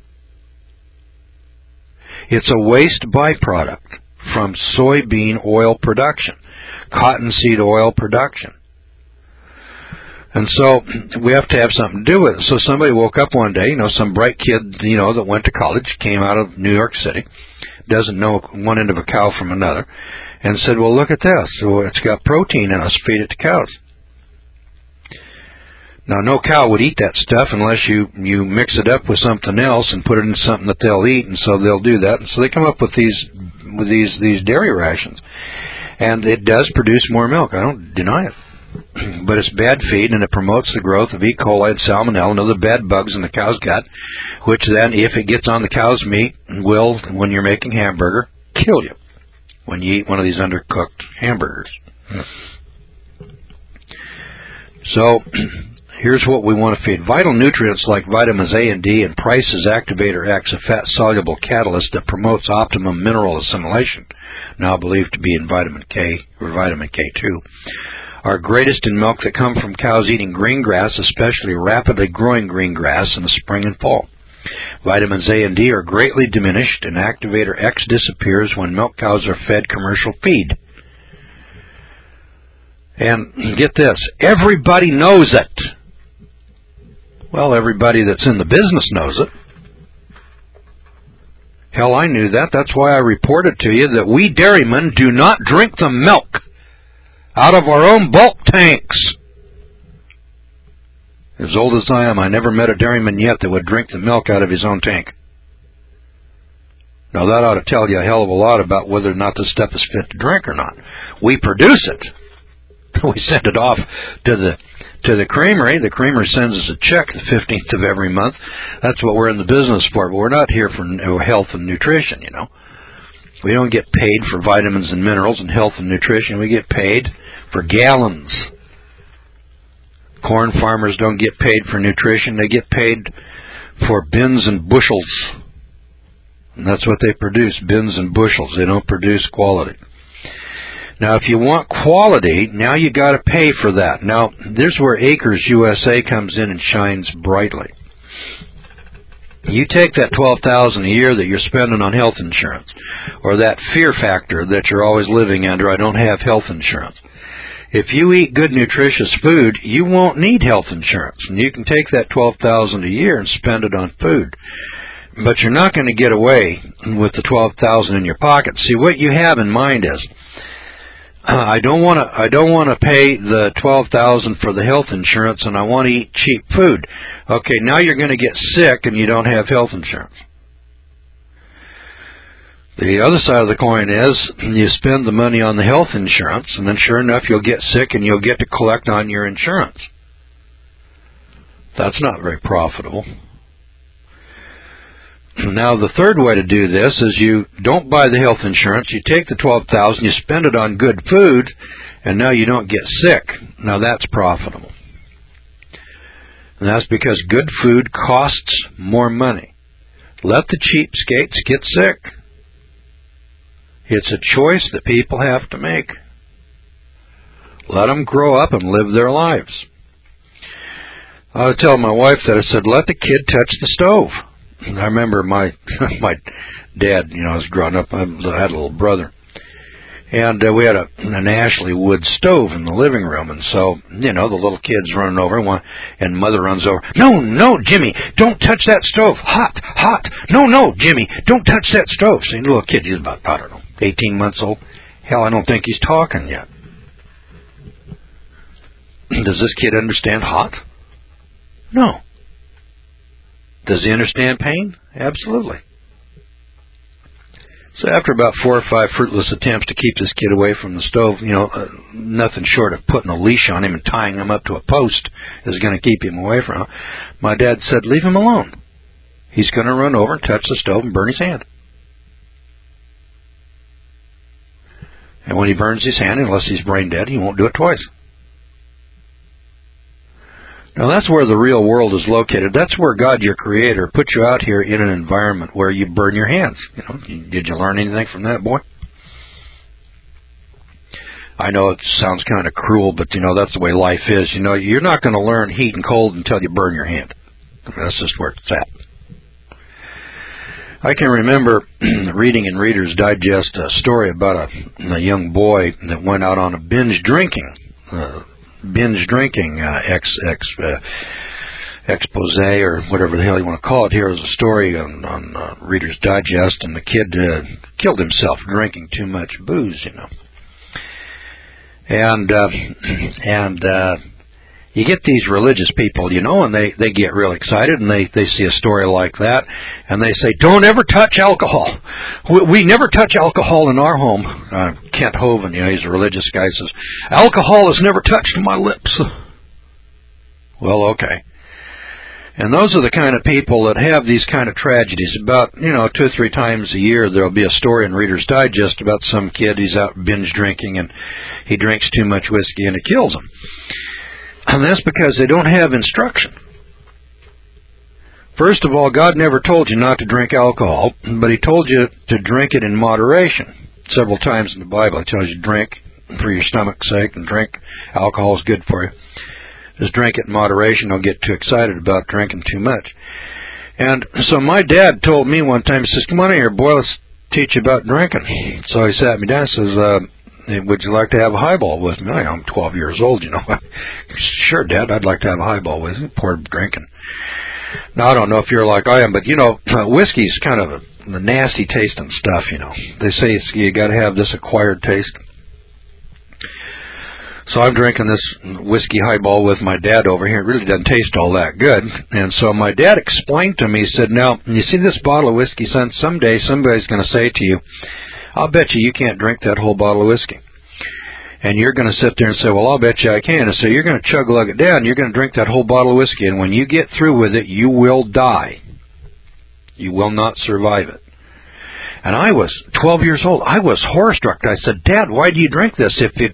It's a waste byproduct from soybean oil production, cottonseed oil production. And so we have to have something to do with it. So somebody woke up one day, some bright kid, that went to college, came out of New York City, doesn't know one end of a cow from another, and said, well, look at this. So it's got protein in it. Feed it to cows. Now, no cow would eat that stuff unless you mix it up with something else and put it in something that they'll eat, and so they'll do that. And so they come up with these dairy rations. And it does produce more milk. I don't deny it. But it's bad feed, and it promotes the growth of E. coli and salmonella and other bad bugs in the cow's gut, which then, if it gets on the cow's meat, will, when you're making hamburger, kill you when you eat one of these undercooked hamburgers. So, here's what we want to feed. Vital nutrients like vitamins A and D and Price's Activator X, a fat-soluble catalyst that promotes optimum mineral assimilation, now believed to be in vitamin K or vitamin K2, are greatest in milk that come from cows eating green grass, especially rapidly growing green grass in the spring and fall. Vitamins A and D are greatly diminished, and activator X disappears when milk cows are fed commercial feed. And get this, everybody knows it. Well, everybody that's in the business knows it. Hell, I knew that. That's why I reported to you that we dairymen do not drink the milk out of our own bulk tanks. As old as I am, I never met a dairyman yet that would drink the milk out of his own tank. Now, that ought to tell you a hell of a lot about whether or not this stuff is fit to drink or not. We produce it. We send it off to the creamery. The creamery sends us a check the 15th of every month. That's what we're in the business for, but we're not here for health and nutrition, you know. We don't get paid for vitamins and minerals and health and nutrition. We get paid for gallons. Corn farmers don't get paid for nutrition. They get paid for bins and bushels. And that's what they produce, bins and bushels. They don't produce quality. Now, if you want quality, now you got to pay for that. Now, there's where Acres USA comes in and shines brightly. You take that $12,000 a year that you're spending on health insurance, or that fear factor that you're always living under, I don't have health insurance. If you eat good, nutritious food, you won't need health insurance. And you can take that $12,000 a year and spend it on food. But you're not going to get away with the $12,000 in your pocket. See, what you have in mind is, I don't want to pay the $12,000 for the health insurance, and I want to eat cheap food. Okay, now you're going to get sick and you don't have health insurance. The other side of the coin is you spend the money on the health insurance, and then sure enough you'll get sick and you'll get to collect on your insurance. That's not very profitable. Now, the third way to do this is you don't buy the health insurance. You take the $12,000, you spend it on good food, and now you don't get sick. Now, that's profitable. And that's because good food costs more money. Let the cheapskates get sick. It's a choice that people have to make. Let them grow up and live their lives. I would tell my wife that, I said, let the kid touch the stove. I remember my dad, I was growing up, I had a little brother, and we had an Ashley wood stove in the living room, and so, the little kid's running over, and mother runs over, no, Jimmy, don't touch that stove, hot, no, Jimmy, don't touch that stove. See, the little kid, he's about, 18 months old. Hell, I don't think he's talking yet. Does this kid understand hot? No. Does he understand pain? Absolutely. So after about 4 or 5 fruitless attempts to keep this kid away from the stove, nothing short of putting a leash on him and tying him up to a post is going to keep him away from it, my dad said, leave him alone. He's going to run over and touch the stove and burn his hand. And when he burns his hand, unless he's brain dead, he won't do it twice. Now, that's where the real world is located. That's where God, your Creator, put you out here in an environment where you burn your hands. Did you learn anything from that, boy? I know it sounds kind of cruel, but, that's the way life is. You're not going to learn heat and cold until you burn your hand. That's just where it's at. I can remember reading in Reader's Digest a story about a young boy that went out on a binge drinking expose or whatever the hell you want to call it. Here is a story on Reader's Digest, and the kid killed himself drinking too much booze, And you get these religious people, and they get real excited, and they see a story like that, and they say, don't ever touch alcohol. We never touch alcohol in our home. Kent Hovind, he's a religious guy, says, alcohol is never touched my lips. Well, okay. And those are the kind of people that have these kind of tragedies. About, 2 or 3 times a year, there'll be a story in Reader's Digest about some kid, he's out binge drinking, and he drinks too much whiskey, and it kills him. And that's because they don't have instruction. First of all, God never told you not to drink alcohol, but He told you to drink it in moderation. Several times in the Bible, He tells you drink for your stomach's sake and drink. Alcohol is good for you. Just drink it in moderation. Don't get too excited about drinking too much. And so my dad told me one time, he says, come on in here, boy, let's teach you about drinking. So he sat me down and says, would you like to have a highball with me? I'm 12 years old, you know. Sure, Dad, I'd like to have a highball with you. Poured drinking. Now, I don't know if you're like I am, but, you know, whiskey's kind of a nasty tasting stuff, you know. They say you got to have this acquired taste. So I'm drinking this whiskey highball with my dad over here. It really doesn't taste all that good. And so my dad explained to me, he said, now, you see this bottle of whiskey, son, someday somebody's going to say to you, I'll bet you can't drink that whole bottle of whiskey. And you're going to sit there and say, well, I'll bet you I can. And so you're going to chug-lug it down. You're going to drink that whole bottle of whiskey. And when you get through with it, you will die. You will not survive it. And I was 12 years old. I was horror-struck. I said, Dad, why do you drink this?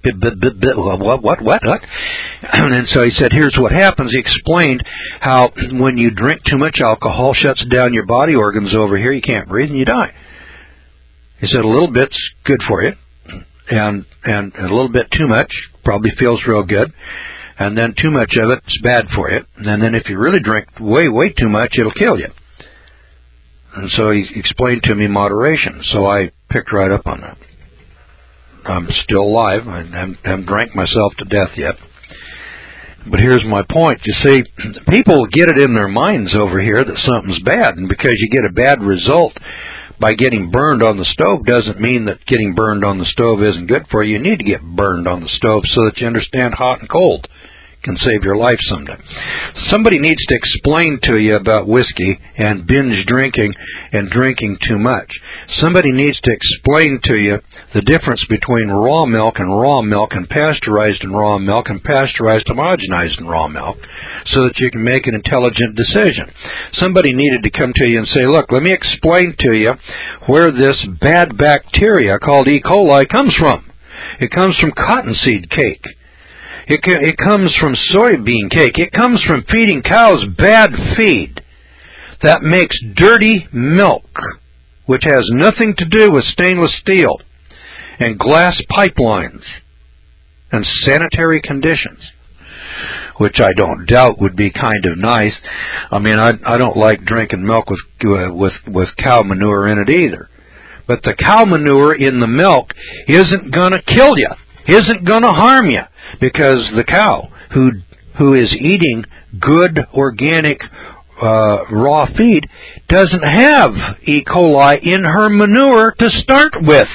What? And so he said, here's what happens. He explained how when you drink too much alcohol, shuts down your body organs over here. You can't breathe and you die. He said, a little bit's good for you. And a little bit too much probably feels real good. And then too much of it's bad for you. And then if you really drink way too much, it'll kill you. And so he explained to me moderation. So I picked right up on that. I'm still alive. I haven't drank myself to death yet. But here's my point. You see, people get it in their minds over here that something's bad. And because you get a bad result by getting burned on the stove doesn't mean that getting burned on the stove isn't good for you. You need to get burned on the stove so that you understand hot and cold can save your life someday. Somebody needs to explain to you about whiskey and binge drinking and drinking too much. Somebody needs to explain to you the difference between raw milk and pasteurized and raw milk and pasteurized, homogenized and raw milk so that you can make an intelligent decision. Somebody needed to come to you and say, look, let me explain to you where this bad bacteria called E. coli comes from. It comes from cottonseed cake. It comes from soybean cake. It comes from feeding cows bad feed that makes dirty milk, which has nothing to do with stainless steel and glass pipelines and sanitary conditions, which I don't doubt would be kind of nice. I mean, I don't like drinking milk with cow manure in it either. But the cow manure in the milk isn't going to kill you, isn't going to harm you. Because the cow who is eating good organic raw feed doesn't have E. coli in her manure to start with.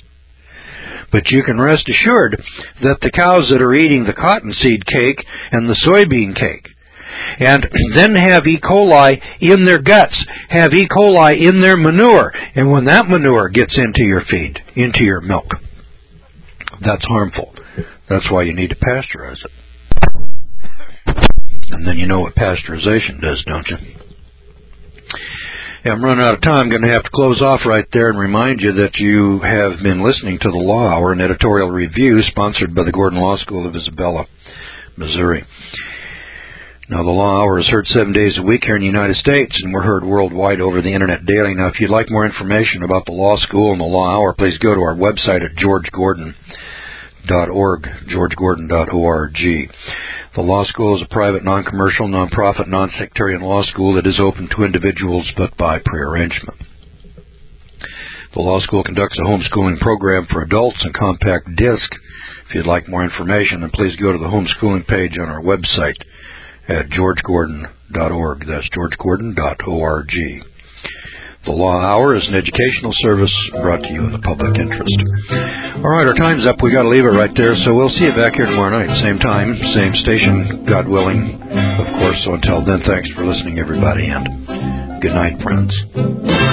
But you can rest assured that the cows that are eating the cottonseed cake and the soybean cake and then have E. coli in their guts, have E. coli in their manure, and when that manure gets into your feed, into your milk, that's harmful. That's why you need to pasteurize it. And then you know what pasteurization does, don't you? Yeah, I'm running out of time. I'm going to have to close off right there and remind you that you have been listening to the Law Hour, an editorial review sponsored by the Gordon Law School of Isabella, Missouri. Now, the Law Hour is heard 7 days a week here in the United States, and we're heard worldwide over the Internet daily. Now, if you'd like more information about the Law School and the Law Hour, please go to our website at georgegordon.org, georgegordon.org. The Law School is a private, non-commercial, non-profit, non-sectarian law school that is open to individuals but by prearrangement. The Law School conducts a homeschooling program for adults and compact disc. If you'd like more information, then please go to the homeschooling page on our website at georgegordon.org. That's georgegordon.org. The Law Hour is an educational service brought to you in the public interest. All right, our time's up. We got to leave it right there, so we'll see you back here tomorrow night. Same time, same station, God willing, of course. So until then, thanks for listening, everybody, and good night, friends.